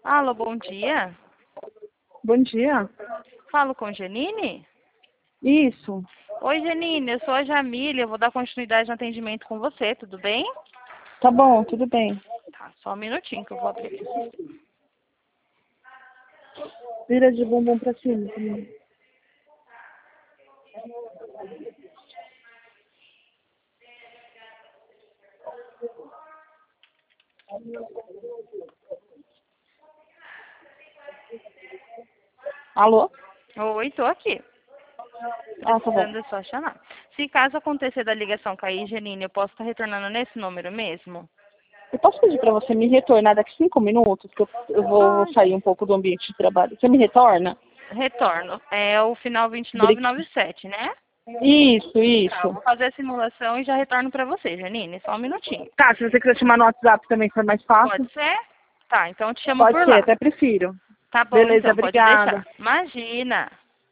Alô, bom dia. Bom dia. Falo com Janine? Isso. Oi, Janine, eu sou a Jamília, eu vou dar continuidade no atendimento com você, tudo bem? Tá bom, tudo bem. Tá, só um minutinho que eu vou abrir aqui o sistema. Vira de bumbum pra cima. Alô? Oi, tô aqui. Ah, tá bom. Precisando só chamar. Se caso acontecer da ligação cair, Janine, eu posso estar retornando nesse número mesmo? Eu posso pedir pra você me retornar daqui 5 minutos, que eu vou Pode. sair um pouco do ambiente de trabalho. Você me retorna? Retorno. É o final Bri- 2997, né? Isso, Tá, eu isso. vou fazer a simulação e já retorno pra você, Janine, só um minutinho. Tá, se você quiser chamar no WhatsApp também for mais fácil, Pode ser? Tá, então eu te chamo pode por ser, lá. até prefiro. Tá bom, Beleza, então, pode obrigada. deixar. Imagina.